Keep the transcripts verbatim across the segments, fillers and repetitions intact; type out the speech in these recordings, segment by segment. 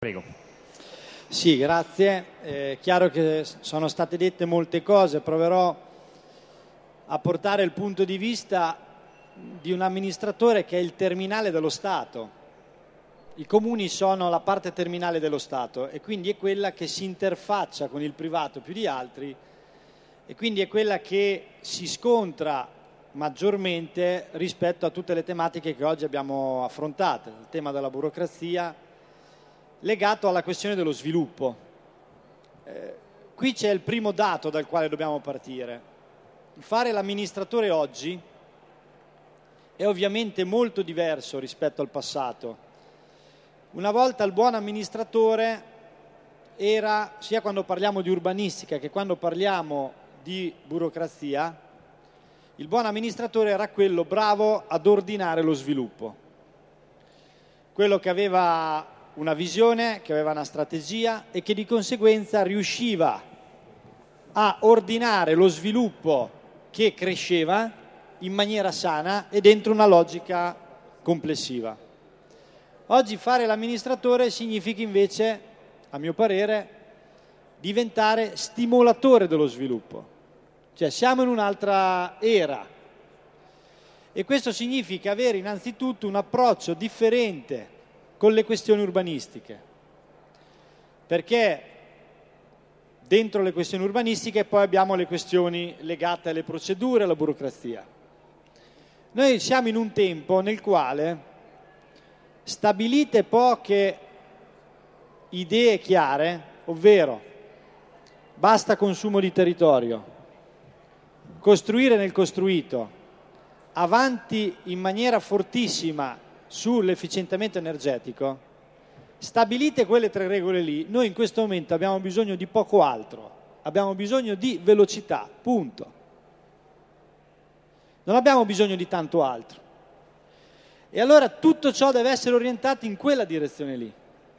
Prego. Sì, grazie. È chiaro che sono state dette molte cose, proverò a portare il punto di vista di un amministratore che è il terminale dello Stato. I comuni sono la parte terminale dello Stato e quindi è quella che si interfaccia con il privato più di altri e quindi è quella che si scontra maggiormente rispetto a tutte le tematiche che oggi abbiamo affrontato, il tema della burocrazia legato alla questione dello sviluppo. Eh, qui c'è il primo dato dal quale dobbiamo partire. Fare l'amministratore oggi è ovviamente molto diverso rispetto al passato. Una volta il buon amministratore era, sia quando parliamo di urbanistica che quando parliamo di burocrazia, il buon amministratore era quello bravo ad ordinare lo sviluppo, quello che aveva una visione, che aveva una strategia e che di conseguenza riusciva a ordinare lo sviluppo che cresceva in maniera sana e dentro una logica complessiva. Oggi fare l'amministratore significa invece, a mio parere, diventare stimolatore dello sviluppo. Cioè siamo in un'altra era e questo significa avere innanzitutto un approccio differente con le questioni urbanistiche, perché dentro le questioni urbanistiche poi abbiamo le questioni legate alle procedure, alla burocrazia. Noi siamo in un tempo nel quale, stabilite poche idee chiare, ovvero basta consumo di territorio, costruire nel costruito, avanti in maniera fortissima sull'efficientamento energetico, stabilite quelle tre regole lì, noi in questo momento abbiamo bisogno di poco altro, abbiamo bisogno di velocità, punto. Non abbiamo bisogno di tanto altro. E allora tutto ciò deve essere orientato in quella direzione lì.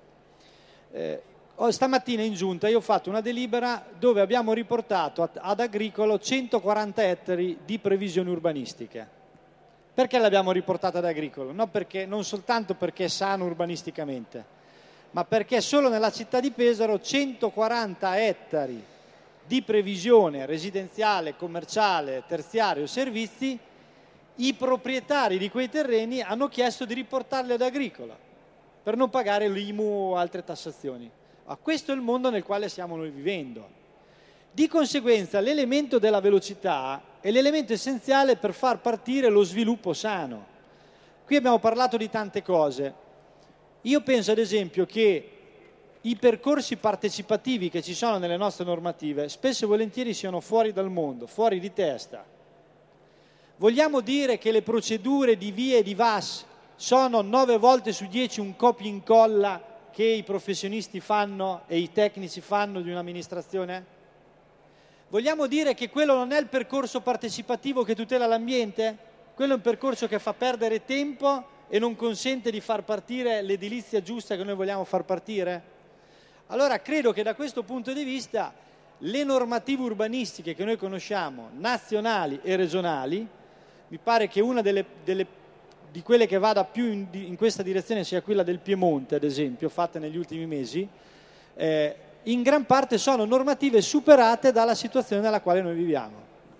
Eh, stamattina in giunta io ho fatto una delibera dove abbiamo riportato ad Agricolo centoquaranta ettari di previsioni urbanistiche. Perché l'abbiamo riportata ad Agricolo? No, perché, non soltanto perché è sano urbanisticamente, ma perché solo nella città di Pesaro centoquaranta ettari di previsione residenziale, commerciale, terziario, servizi, i proprietari di quei terreni hanno chiesto di riportarli ad Agricolo per non pagare l'I M U o altre tassazioni. Ma questo è il mondo nel quale stiamo noi vivendo. Di conseguenza l'elemento della velocità è l'elemento essenziale per far partire lo sviluppo sano. Qui abbiamo parlato di tante cose. Io penso ad esempio che i percorsi partecipativi che ci sono nelle nostre normative spesso e volentieri siano fuori dal mondo, fuori di testa. Vogliamo dire che le procedure di V I A e di V A S sono nove volte su dieci un copia e incolla che i professionisti fanno e i tecnici fanno di un'amministrazione? Vogliamo dire che quello non è il percorso partecipativo che tutela l'ambiente? Quello è un percorso che fa perdere tempo e non consente di far partire l'edilizia giusta che noi vogliamo far partire? Allora credo che da questo punto di vista le normative urbanistiche che noi conosciamo, nazionali e regionali, mi pare che una delle, delle, di quelle che vada più in, in questa direzione sia quella del Piemonte, ad esempio, fatta negli ultimi mesi, eh, in gran parte sono normative superate dalla situazione nella quale noi viviamo.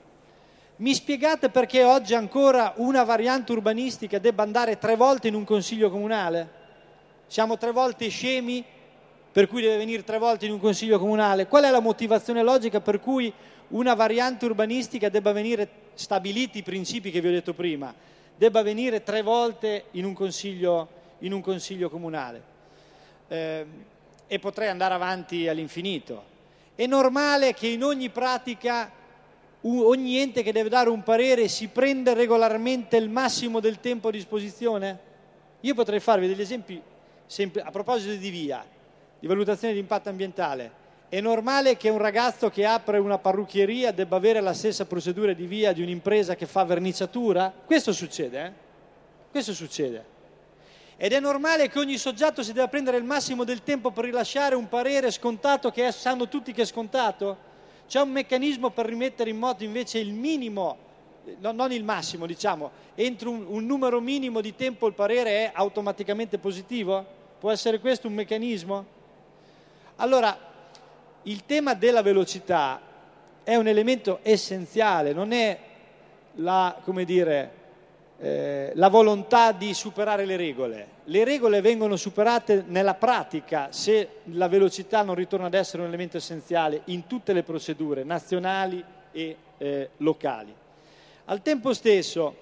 Mi spiegate perché oggi ancora una variante urbanistica debba andare tre volte in un consiglio comunale? Siamo tre volte scemi per cui deve venire tre volte in un consiglio comunale? Qual è la motivazione logica per cui una variante urbanistica debba venire, stabiliti i principi che vi ho detto prima, debba venire tre volte in un consiglio, in un consiglio comunale? Eh, e potrei andare avanti all'infinito. È normale che in ogni pratica ogni ente che deve dare un parere si prenda regolarmente il massimo del tempo a disposizione? Io potrei farvi degli esempi a proposito di via, di valutazione di impatto ambientale. È normale che un ragazzo che apre una parrucchieria debba avere la stessa procedura di via di un'impresa che fa verniciatura? Questo succede, eh? Questo succede. Ed è normale che ogni soggetto si debba prendere il massimo del tempo per rilasciare un parere scontato che è, sanno tutti che è scontato? C'è un meccanismo per rimettere in moto invece il minimo, no, non il massimo, diciamo, entro un, un numero minimo di tempo il parere è automaticamente positivo? Può essere questo un meccanismo? Allora, il tema della velocità è un elemento essenziale, non è la, come dire, eh, la volontà di superare le regole. Le regole vengono superate nella pratica se la velocità non ritorna ad essere un elemento essenziale in tutte le procedure nazionali e eh, locali. Al tempo stesso,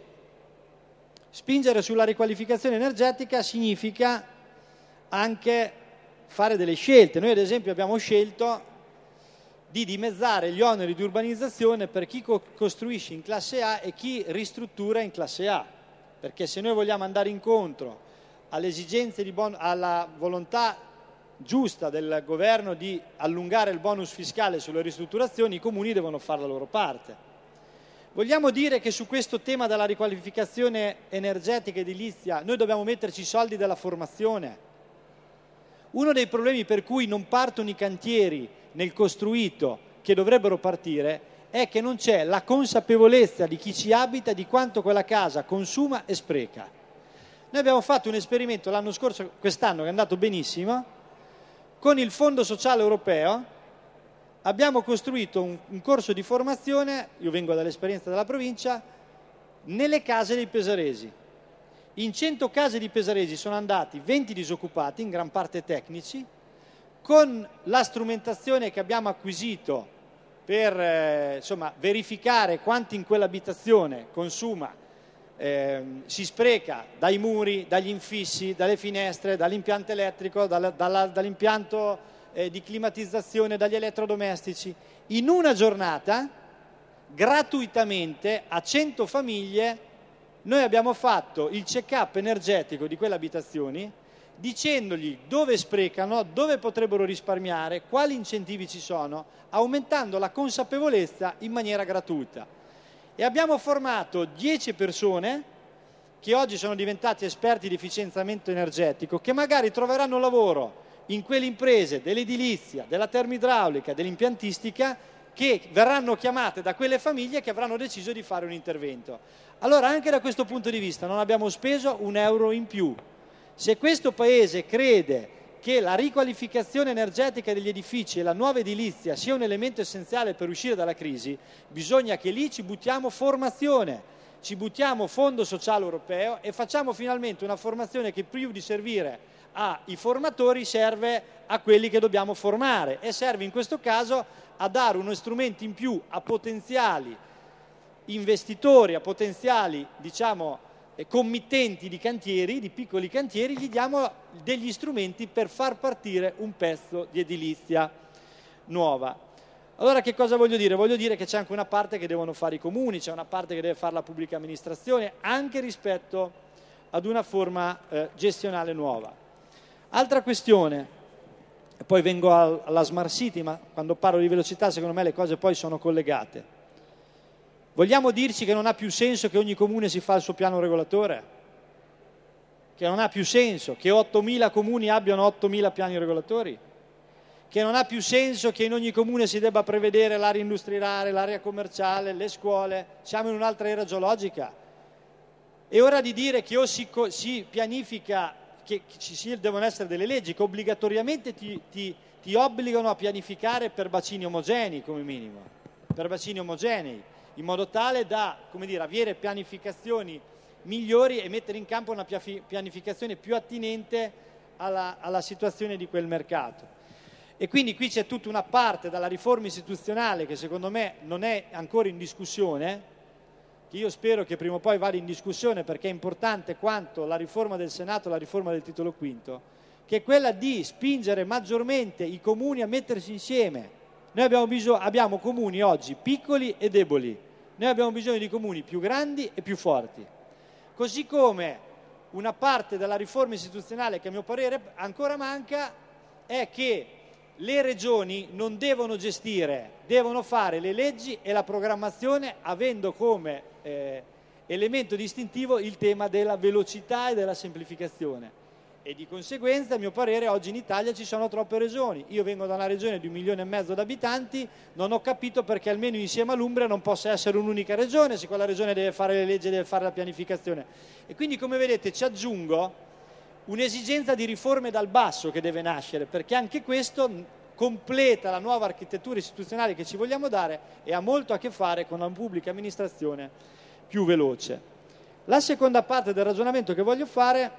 spingere sulla riqualificazione energetica significa anche fare delle scelte. Noi ad esempio abbiamo scelto di dimezzare gli oneri di urbanizzazione per chi co- costruisce in classe A e chi ristruttura in classe A, perché se noi vogliamo andare incontro alle esigenze di bon- alla volontà giusta del governo di allungare il bonus fiscale sulle ristrutturazioni, i comuni devono fare la loro parte. Vogliamo dire che su questo tema della riqualificazione energetica e edilizia noi dobbiamo metterci i soldi della formazione. Uno dei problemi per cui non partono i cantieri nel costruito che dovrebbero partire è che non c'è la consapevolezza di chi ci abita di quanto quella casa consuma e spreca. Noi abbiamo fatto un esperimento l'anno scorso, quest'anno, che è andato benissimo, con il Fondo Sociale Europeo. Abbiamo costruito un, un corso di formazione, io vengo dall'esperienza della provincia, nelle case dei pesaresi. In cento case di pesaresi sono andati venti disoccupati, in gran parte tecnici, con la strumentazione che abbiamo acquisito per eh, insomma, verificare quanto in quell'abitazione consuma, eh, si spreca dai muri, dagli infissi, dalle finestre, dall'impianto elettrico, dalla, dalla, dall'impianto eh, di climatizzazione, dagli elettrodomestici. In una giornata, gratuitamente, a cento famiglie, noi abbiamo fatto il check-up energetico di quelle abitazioni, dicendogli dove sprecano, dove potrebbero risparmiare, quali incentivi ci sono, aumentando la consapevolezza in maniera gratuita. E abbiamo formato dieci persone che oggi sono diventati esperti di efficientamento energetico, che magari troveranno lavoro in quelle imprese dell'edilizia, della termoidraulica, dell'impiantistica, che verranno chiamate da quelle famiglie che avranno deciso di fare un intervento. Allora anche da questo punto di vista non abbiamo speso un euro in più. Se questo Paese crede che la riqualificazione energetica degli edifici e la nuova edilizia sia un elemento essenziale per uscire dalla crisi, bisogna che lì ci buttiamo formazione, ci buttiamo Fondo Sociale Europeo e facciamo finalmente una formazione che più di servire ai formatori serve a quelli che dobbiamo formare e serve in questo caso a dare uno strumento in più a potenziali investitori, a potenziali diciamo committenti di cantieri, di piccoli cantieri, gli diamo degli strumenti per far partire un pezzo di edilizia nuova. Allora che cosa voglio dire? Voglio dire che c'è anche una parte che devono fare i comuni, c'è una parte che deve fare la pubblica amministrazione, anche rispetto ad una forma eh, gestionale nuova. Altra questione, e poi vengo al, alla Smart City, ma quando parlo di velocità secondo me le cose poi sono collegate. Vogliamo dirci che non ha più senso che ogni comune si fa il suo piano regolatore? Che non ha più senso che ottomila comuni abbiano ottomila piani regolatori? Che non ha più senso che in ogni comune si debba prevedere l'area industriale, l'area commerciale, le scuole? Siamo in un'altra era geologica. È ora di dire che o si, si pianifica, che ci devono essere delle leggi che obbligatoriamente ti, ti, ti obbligano a pianificare per bacini omogenei come minimo, per bacini omogenei, in modo tale da, come dire, avere pianificazioni migliori e mettere in campo una pianificazione più attinente alla, alla situazione di quel mercato. E quindi qui c'è tutta una parte dalla riforma istituzionale che secondo me non è ancora in discussione, che io spero che prima o poi vada in discussione perché è importante quanto la riforma del Senato e la riforma del titolo quinto, che è quella di spingere maggiormente i comuni a mettersi insieme. Noi abbiamo, bisogno, abbiamo comuni oggi piccoli e deboli, noi abbiamo bisogno di comuni più grandi e più forti. Così come una parte della riforma istituzionale che a mio parere ancora manca è che le regioni non devono gestire, devono fare le leggi e la programmazione avendo come eh, elemento distintivo il tema della velocità e della semplificazione. E di conseguenza, a mio parere, oggi in Italia ci sono troppe regioni. Io vengo da una regione di un milione e mezzo di abitanti, non ho capito perché almeno insieme all'Umbria non possa essere un'unica regione, se quella regione deve fare le leggi e deve fare la pianificazione. E quindi, come vedete, ci aggiungo un'esigenza di riforme dal basso che deve nascere, perché anche questo completa la nuova architettura istituzionale che ci vogliamo dare e ha molto a che fare con una pubblica amministrazione più veloce. La seconda parte del ragionamento che voglio fare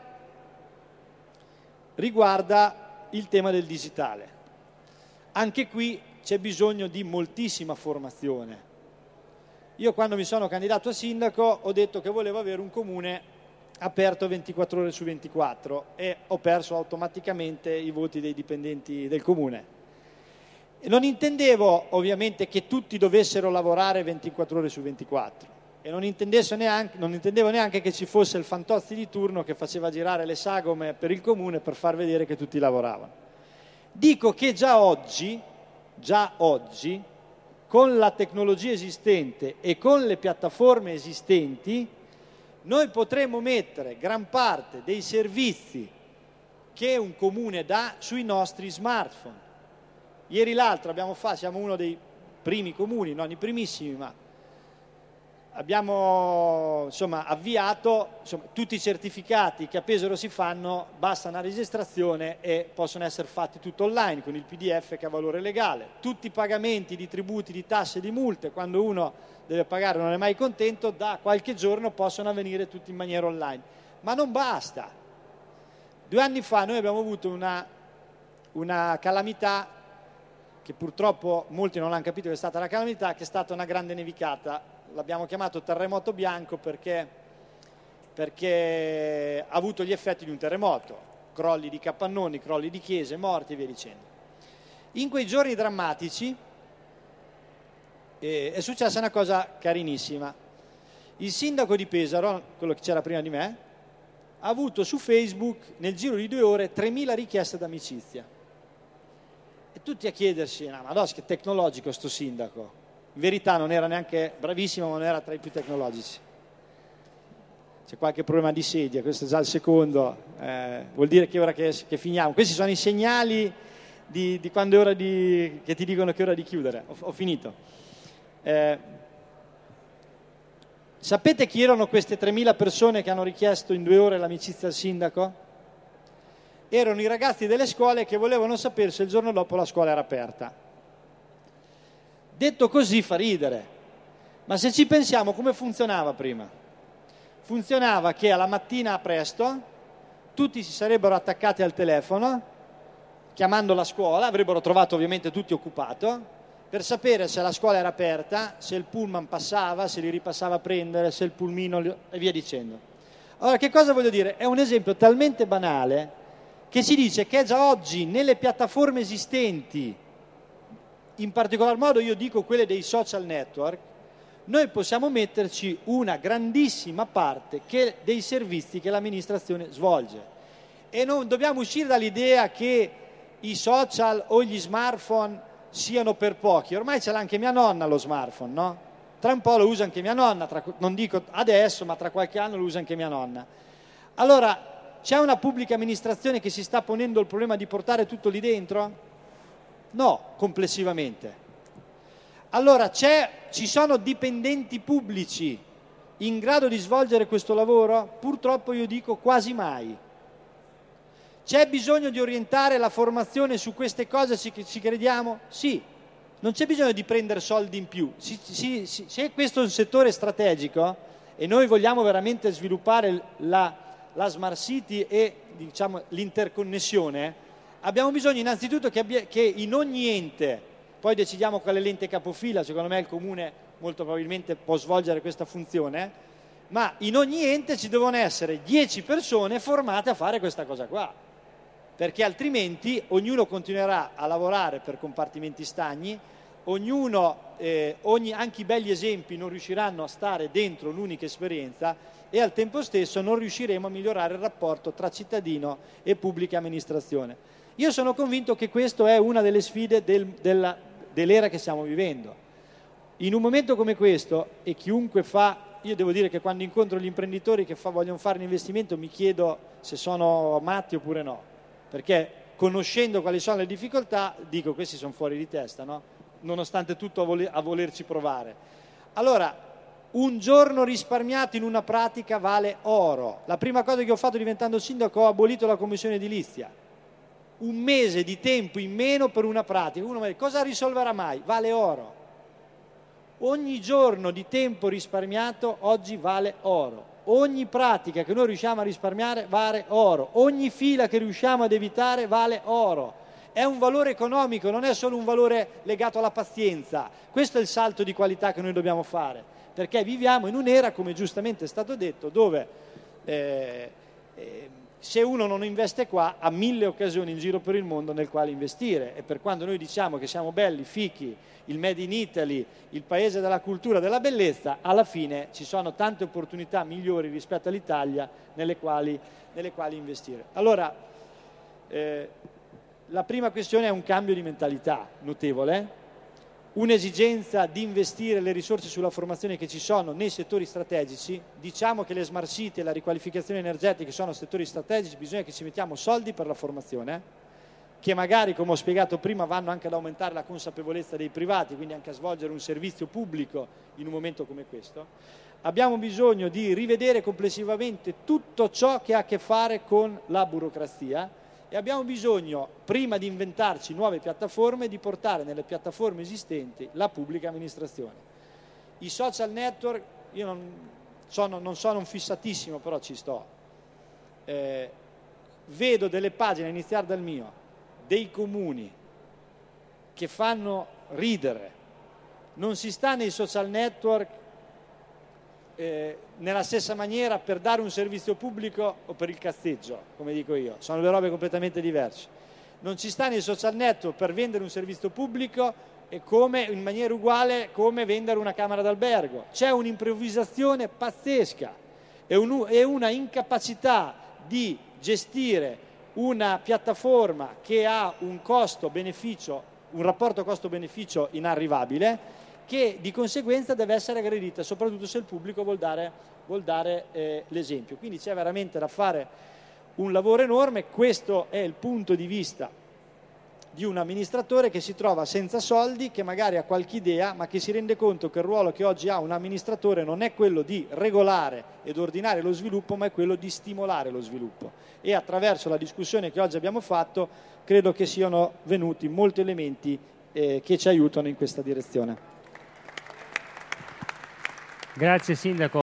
riguarda il tema del digitale. Anche qui c'è bisogno di moltissima formazione. Io quando mi sono candidato a sindaco ho detto che volevo avere un comune aperto ventiquattro ore su ventiquattro e ho perso automaticamente i voti dei dipendenti del comune. E non intendevo ovviamente che tutti dovessero lavorare ventiquattro ore su ventiquattro e non, neanche, non intendevo neanche che ci fosse il Fantozzi di turno che faceva girare le sagome per il comune per far vedere che tutti lavoravano. Dico che già oggi, già oggi, con la tecnologia esistente e con le piattaforme esistenti, noi potremo mettere gran parte dei servizi che un comune dà sui nostri smartphone. Ieri l'altro abbiamo fatto, siamo uno dei primi comuni, non i primissimi, ma abbiamo insomma, avviato insomma, tutti i certificati che a Pesaro si fanno, basta una registrazione e possono essere fatti tutto online con il P D F che ha valore legale. Tutti i pagamenti di tributi, di tasse, di multe, quando uno deve pagare non è mai contento, da qualche giorno possono avvenire tutti in maniera online. Ma non basta. Due anni fa noi abbiamo avuto una, una calamità che purtroppo molti non hanno capito che è stata la calamità, che è stata una grande nevicata. L'abbiamo chiamato terremoto bianco perché, perché ha avuto gli effetti di un terremoto, crolli di capannoni, crolli di chiese, morti e via dicendo. In quei giorni drammatici eh, è successa una cosa carinissima. Il sindaco di Pesaro, quello che c'era prima di me, ha avuto su Facebook nel giro di due ore tremila richieste d'amicizia. E tutti a chiedersi, no, ma no, che tecnologico sto sindaco. In verità non era neanche bravissimo, ma non era tra i più tecnologici. C'è qualche problema di sedia, questo è già il secondo, eh, vuol dire che è ora che, che finiamo. Questi sono i segnali di, di quando è ora di, che ti dicono che è ora di chiudere. Ho, ho finito. Eh, sapete chi erano queste tremila persone che hanno richiesto in due ore l'amicizia al sindaco? Erano i ragazzi delle scuole che volevano sapere se il giorno dopo la scuola era aperta. Detto così fa ridere, ma se ci pensiamo come funzionava prima? Funzionava che alla mattina presto tutti si sarebbero attaccati al telefono, chiamando la scuola, avrebbero trovato ovviamente tutti occupato, per sapere se la scuola era aperta, se il pullman passava, se li ripassava a prendere, se il pulmino e via dicendo. Allora, che cosa voglio dire? È un esempio talmente banale che si dice che già oggi nelle piattaforme esistenti, in particolar modo io dico quelle dei social network, noi possiamo metterci una grandissima parte che, dei servizi che l'amministrazione svolge. E non dobbiamo uscire dall'idea che i social o gli smartphone siano per pochi. Ormai ce l'ha anche mia nonna lo smartphone, no? Tra un po' lo usa anche mia nonna, tra, non dico adesso, ma tra qualche anno lo usa anche mia nonna. Allora, c'è una pubblica amministrazione che si sta ponendo il problema di portare tutto lì dentro? No, complessivamente. Allora c'è, ci sono dipendenti pubblici in grado di svolgere questo lavoro? Purtroppo io dico quasi mai. C'è bisogno di orientare la formazione su queste cose se ci crediamo? Sì. Non c'è bisogno di prendere soldi in più. Si, si, si, se questo è un settore strategico e noi vogliamo veramente sviluppare la, la Smart City e diciamo, l'interconnessione, abbiamo bisogno innanzitutto che, abbia, che in ogni ente, poi decidiamo quale l'ente capofila, secondo me il comune molto probabilmente può svolgere questa funzione, ma in ogni ente ci devono essere dieci persone formate a fare questa cosa qua, perché altrimenti ognuno continuerà a lavorare per compartimenti stagni, ognuno, eh, ogni, anche i belli esempi non riusciranno a stare dentro un'unica esperienza e al tempo stesso non riusciremo a migliorare il rapporto tra cittadino e pubblica amministrazione. Io sono convinto che questa è una delle sfide del, della, dell'era che stiamo vivendo. In un momento come questo, e chiunque fa, io devo dire che quando incontro gli imprenditori che fa, vogliono fare un investimento mi chiedo se sono matti oppure no, perché conoscendo quali sono le difficoltà dico questi sono fuori di testa, no? Nonostante tutto a, voler, a volerci provare. Allora, Un giorno risparmiato in una pratica vale oro. La prima cosa che ho fatto diventando sindaco, ho abolito la commissione edilizia. Un mese di tempo in meno per una pratica. Uno mi dice, cosa risolverà mai? Vale oro. Ogni giorno di tempo risparmiato oggi vale oro. Ogni pratica che noi riusciamo a risparmiare vale oro. Ogni fila che riusciamo ad evitare vale oro. È un valore economico, non è solo un valore legato alla pazienza. Questo è il salto di qualità che noi dobbiamo fare, perché viviamo in un'era, come giustamente è stato detto, dove eh, eh, se uno non investe qua ha mille occasioni in giro per il mondo nel quale investire, e per quando noi diciamo che siamo belli, fichi, il Made in Italy, il paese della cultura, della bellezza, alla fine ci sono tante opportunità migliori rispetto all'Italia nelle quali, nelle quali investire. Allora, eh, la prima questione è un cambio di mentalità notevole, un'esigenza di investire le risorse sulla formazione che ci sono nei settori strategici. Diciamo che le smart city e la riqualificazione energetica sono settori strategici, bisogna che ci mettiamo soldi per la formazione, che magari, come ho spiegato prima, vanno anche ad aumentare la consapevolezza dei privati, quindi anche a svolgere un servizio pubblico in un momento come questo. Abbiamo bisogno di rivedere complessivamente tutto ciò che ha a che fare con la burocrazia, e abbiamo bisogno, prima di inventarci nuove piattaforme, di portare nelle piattaforme esistenti la pubblica amministrazione. I social network, io non sono, non sono un fissatissimo, però ci sto. Eh, vedo delle pagine, a iniziare dal mio, dei comuni che fanno ridere. Non si sta nei social network Eh, nella stessa maniera per dare un servizio pubblico o per il cazzeggio, come dico io, sono due robe completamente diverse. Non ci sta nei social network per vendere un servizio pubblico e come, in maniera uguale come vendere una camera d'albergo. C'è un'improvvisazione pazzesca e, un, e una incapacità di gestire una piattaforma che ha un costo-beneficio, un rapporto costo-beneficio inarrivabile, che di conseguenza deve essere aggredita, soprattutto se il pubblico vuol dare, vuol dare eh, l'esempio. Quindi c'è veramente da fare un lavoro enorme. Questo è il punto di vista di un amministratore che si trova senza soldi, che magari ha qualche idea, ma che si rende conto che il ruolo che oggi ha un amministratore non è quello di regolare ed ordinare lo sviluppo, ma è quello di stimolare lo sviluppo. E attraverso la discussione che oggi abbiamo fatto credo che siano venuti molti elementi eh, che ci aiutano in questa direzione. Grazie Sindaco.